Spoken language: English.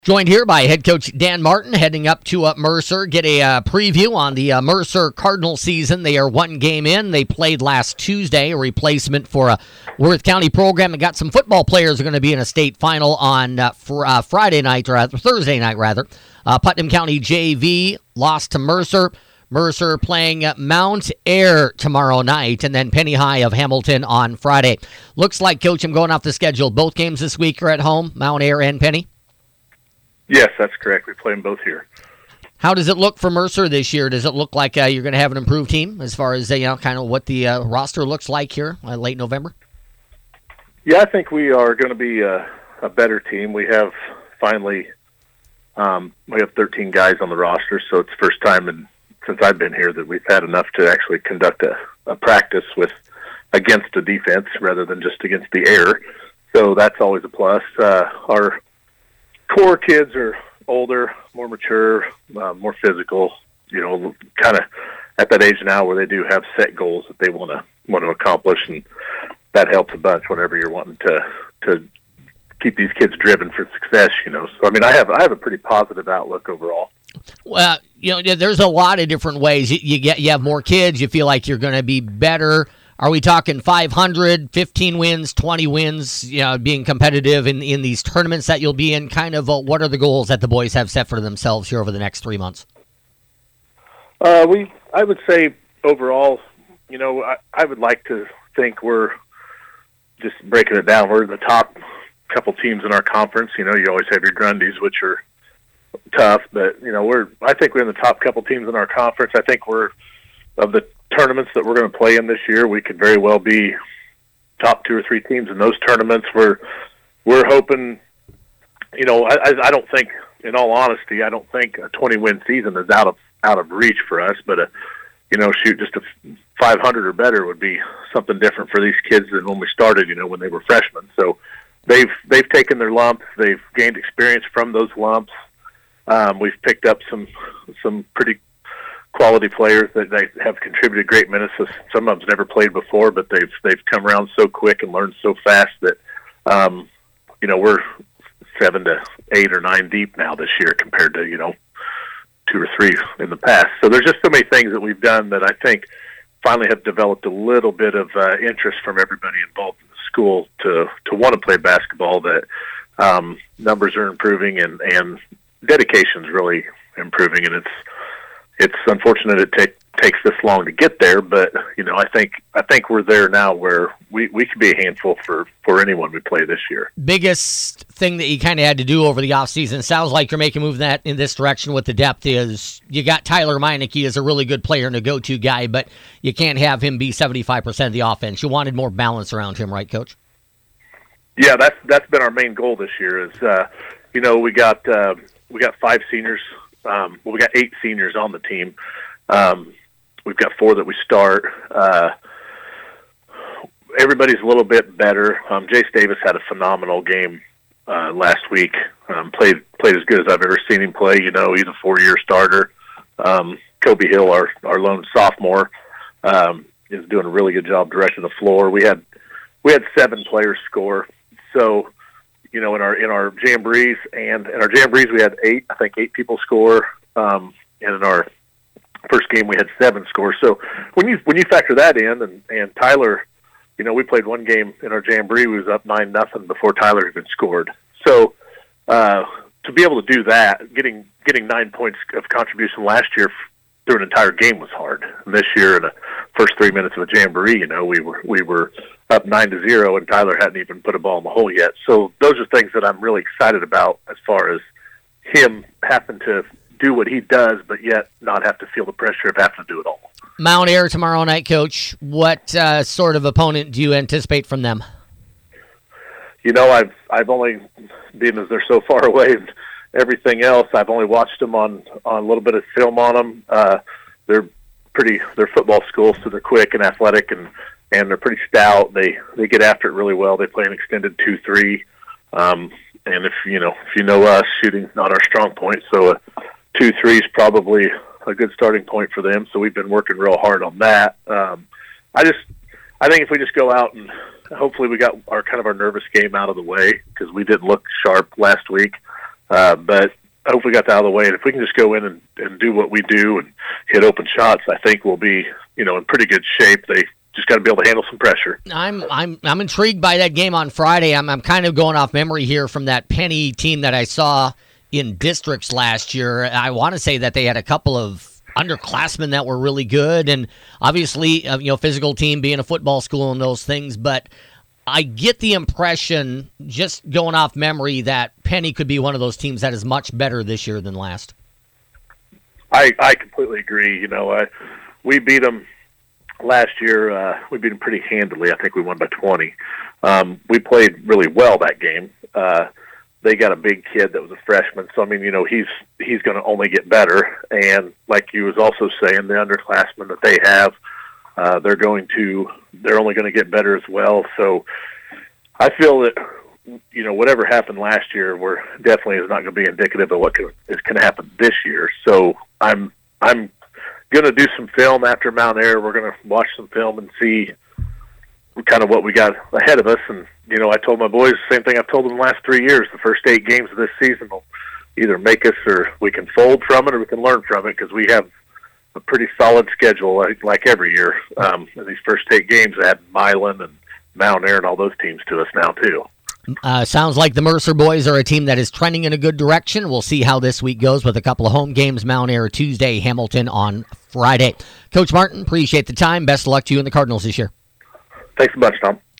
Joined here by head coach Dan Martin, heading up to Mercer. Get a preview on the Mercer Cardinal season. They are one game in. They played last Tuesday, a replacement for a Worth County program, and got some football players who are going to be in a state final on Friday night, or Thursday night, rather. Putnam County JV lost to Mercer. Mercer playing Mount Ayr tomorrow night, and then Penny High of Hamilton on Friday. Looks like, Coach, I'm going off the schedule. Both games this week are at home, Mount Ayr and Penny? Yes, that's correct. We play them both here. How does it look for Mercer this year? Does it look like you're going to have an improved team as far as kind of what the roster looks like here late November? Yeah, I think we are going to be a better team. We have finally we have 13 guys on the roster, so it's the first time since I've been here that we've had enough to actually conduct a practice against a defense rather than just against the air. So that's always a plus. Our core kids are older, more mature, more physical, kind of at that age now where they do have set goals that they want to accomplish, and that helps a bunch whenever you're wanting to keep these kids driven for success, So, I have a pretty positive outlook overall. Well, there's a lot of different ways. You have more kids, you feel like you're going to be better. Are we talking 500, 15 wins, 20 wins, being competitive in these tournaments that you'll be in? Kind of what are the goals that the boys have set for themselves here over the next 3 months? I would say overall, I would like to think we're just breaking it down. We're the top couple teams in our conference. You always have your Grundys, which are tough, but, I think we're in the top couple teams in our conference. I think we're of the tournaments that we're going to play in this year, we could very well be top 2 or 3 teams in those tournaments. We're hoping, I don't think, in all honesty, I don't think a 20-win season is out of reach for us, but just a 500 or better would be something different for these kids than when we started, when they were freshmen. So they've taken their lumps, they've gained experience from those lumps. We've picked up some pretty quality players that they have contributed great minutes. Some of them's never played before, but they've come around so quick and learned so fast that we're 7 to 8 or 9 deep now this year compared to 2 or 3 in the past. So there's just so many things that we've done that I think finally have developed a little bit of interest from everybody involved in the school to want to play basketball. That numbers are improving and dedication's really improving, and it's unfortunate it takes this long to get there, but I think we're there now where we could be a handful for anyone we play this year. Biggest thing that you kind of had to do over the offseason, sounds like you're making a move in this direction with the depth, is you got Tyler Meineke as a really good player and a go-to guy, but you can't have him be 75% of the offense. You wanted more balance around him, right, Coach? Yeah, that's been our main goal this year. Is we got 5 seniors. We got 8 seniors on the team. We've got 4 that we start. Everybody's a little bit better. Jace Davis had a phenomenal game last week. Played as good as I've ever seen him play. He's a 4-year starter. Kobe Hill, our lone sophomore, is doing a really good job directing the floor. We had 7 players score. So, in our jamborees we had 8. I think 8 people score. And in our first game we had 7 scores. So when you factor that in, and Tyler, we played one game in our jamboree, we was up 9-0 before Tyler even scored. So to be able to do that, getting 9 points of contribution last year through an entire game was hard. And this year, in the first 3 minutes of a jamboree, we were up 9-0, and Tyler hadn't even put a ball in the hole yet. So those are things that I'm really excited about as far as him having to do what he does, but yet not have to feel the pressure of having to do it all. Mount Ayr tomorrow night, Coach. What sort of opponent do you anticipate from them? I've only, being as they're so far away and everything else, I've only watched them on a little bit of film on them. They're football school, so they're quick and athletic, and they're pretty stout. They get after it really well. They play an extended 2-3. And if you know us, shooting's not our strong point, so 2-3 is probably a good starting point for them. So we've been working real hard on that. I think if we just go out and hopefully we got our nervous game out of the way, because we didn't look sharp last week. But I hope we got that out of the way. And if we can just go in and do what we do and hit open shots, I think we'll be, in pretty good shape. They just got to be able to handle some pressure. I'm intrigued by that game on Friday. I'm kind of going off memory here from that Penny team that I saw in districts last year. I want to say that they had a couple of underclassmen that were really good, and obviously, physical team, being a football school and those things. But I get the impression, just going off memory, that Penny could be one of those teams that is much better this year than last. I completely agree. We beat them last year. We beat them pretty handily. I think we won by 20. We played really well that game. They got a big kid that was a freshman, so he's going to only get better. And like you was also saying, the underclassmen that they have, they're only going to get better as well. So I feel that whatever happened last year, we're definitely is not going to be indicative of what is going to happen this year. So I'm going to do some film after Mount Ayr. We're going to watch some film and see kind of what we got ahead of us. And I told my boys the same thing I've told them the last 3 years. The first 8 games of this season will either make us, or we can fold from it, or we can learn from it, because we have a pretty solid schedule like every year. In these first 8 games, I had Milan and Mount Ayr and all those teams to us now too. Sounds like the Mercer boys are a team that is trending in a good direction. We'll see how this week goes with a couple of home games, Mount Ayr Tuesday, Hamilton on Friday. Coach Martin, appreciate the time. Best of luck to you and the Cardinals this year. Thanks a bunch, Tom.